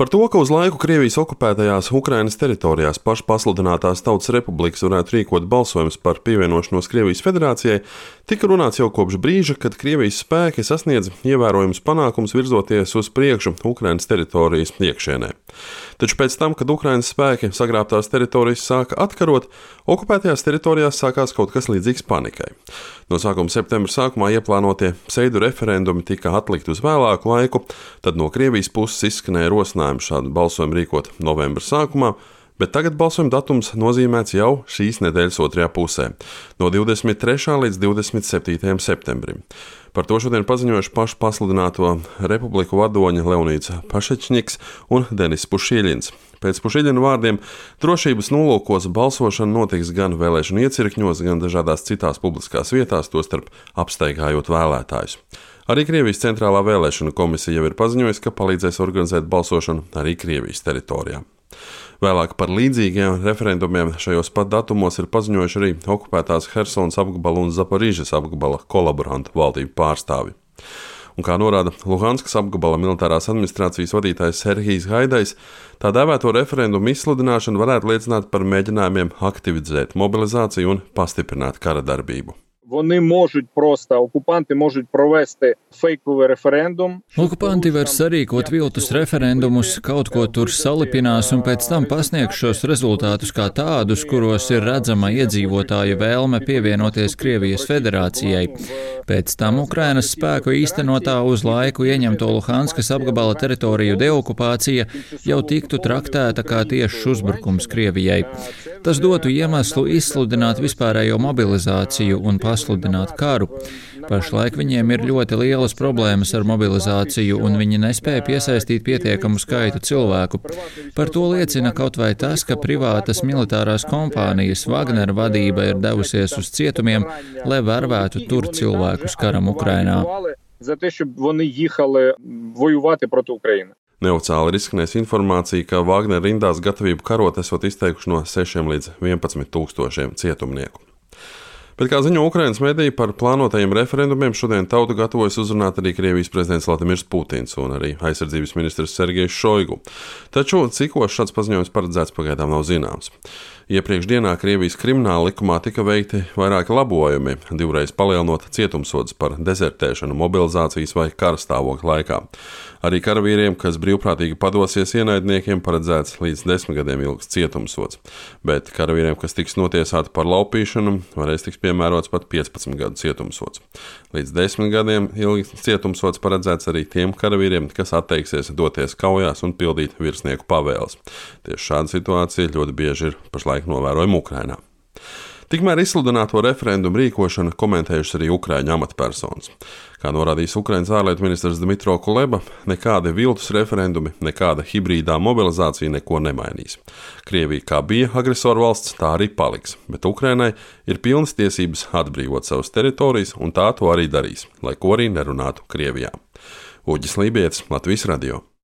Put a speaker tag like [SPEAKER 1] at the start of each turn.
[SPEAKER 1] Par to, ka uz laiku Krievijas okupētajās Ukrainas teritorijās pašpasludinātās Tautas Republikas varētu rīkot balsojumus par pievienošanos Krievijas federācijai, tika runāts jau kopš brīža, kad Krievijas spēki sasniedz ievērojumus panākumus virzoties uz priekšu Ukrainas teritorijas iekšienē. Taču pēc tam, kad Ukrainas spēki sagrābtās teritorijas sāka atkarot, okupētajās teritorijās sākās kaut kas līdzīgs panikai. No sākuma septembra sākumā ieplānotie pseidu referendumi tika atlikt uz vēlāku laiku, tad no Krievijas puses izskanēja rosinājums šādu balsojumu rīkot novembra sākumā, bet tagad balsojuma datums nozīmēts jau šīs nedēļas otrajā pusē, no 23. līdz 27. septembrim. Par to šodien paziņojuši pašu pasludināto republiku vadoņi Leonīds Pašečņiks un Denis Pušīļins. Pēc Pušīļina vārdiem drošības nolūkos balsošana notiks gan vēlēšanu iecirkņos, gan dažādās citās publiskās vietās, tostarp apsteigājot vēlētājus. Arī Krievijas centrālā vēlēšana komisija jau ir paziņojusi, ka palīdzēs organizēt balsošanu arī Krievijas teritorijā. Vēlāk par līdzīgiem referendumiem šajos pat datumos ir paziņojuši arī okupētās Hersonas apgabala un Zaporīžas apgabala kolaborantu valdību pārstāvi. Un kā norāda Luhanskas apgabala militārās administrācijas vadītājs Serhijs Haidajs, tā dēvēto referendumu izsludināšana varētu liecināt par mēģinājumiem aktivizēt mobilizāciju un pastiprināt kara darbību.
[SPEAKER 2] Окупанти можуть провести фейковий референдум.
[SPEAKER 3] Okupanti var sarīkot viltus referendumus, kaut ko tur salipinās un pēc tam pasniegs šos rezultātus kā tādus, kuros ir redzama iedzīvotāju vēlme pievienoties Krievijas federācijai. Pēc tam Ukrainas spēku īstenotā uz laiku ieņemto Luhanskas apgabala teritoriju deokupācija jau tiktu traktēta kā tiešs uzbrukums Krievijai. Tas dotu iemeslu izsludināt vispārējo mobilizāciju un pasludināt karu. Pašlaik viņiem ir ļoti lielas problēmas ar mobilizāciju, un viņi nespēja piesaistīt pietiekamu skaitu cilvēku. Par to liecina kaut vai tas, ka privātas militārās kompānijas Wagner vadība ir devusies uz cietumiem, lai vervētu tur cilvēkus karam Ukrainā.
[SPEAKER 1] Neoficiāli ir izskanējusi informācija, ka Wagner rindās gatavību karot esot izteikuši no 6 līdz 11 tūkstošiem cietumnieku. Bet, kā ziņo Ukrainas mediji, par plānotajiem referendumiem šodien tautu gatavojas uzrunāt arī Krievijas prezidents Vladimirs Putins un arī aizsardzības ministrs Sergejs Šoigu. Taču cikos šāds paziņojums paredzēts pagaidām nav zināms. Iepriekš dienā Krievijas krimināla likumā tika veikti vairāki labojumi, divreiz palielinot cietumsodus par dezertēšanu, mobilizācijas vai kara stāvokļa laikā. Arī karavīriem, kas brīvprātīgi padosies ienaidniekiem, paredzēts līdz 10 gadiem ilgs cietumsods, bet karavīriem, kas tiks notiesāti par laupīšanu, varēs tiks piemērots pat 15 gadu cietumsods. Līdz 10 gadiem ilgs cietumsods paredzēts arī tiem karavīriem, kas atteiksies doties kaujās un pildīt virsnieku pavēles. Tieši šāda situācija ļoti bieži ir pašlaik novērojama Ukrainā. Tikmēr izsludināto referendumu rīkošanu komentējušas arī Ukraiņu amatpersonas. Kā norādījis Ukrainas ārlietu ministrs Dmitro Kuleba, nekādi viltus referendumi, nekāda hibrīdā mobilizācija neko nemainīs. Krievija kā bija agresoru valsts, tā arī paliks, bet Ukrainai ir pilnas tiesības atbrīvot savas teritorijas, un tā to arī darīs, lai ko arī nerunātu Krievijā. Uģis Lībietis, Latvijas radio.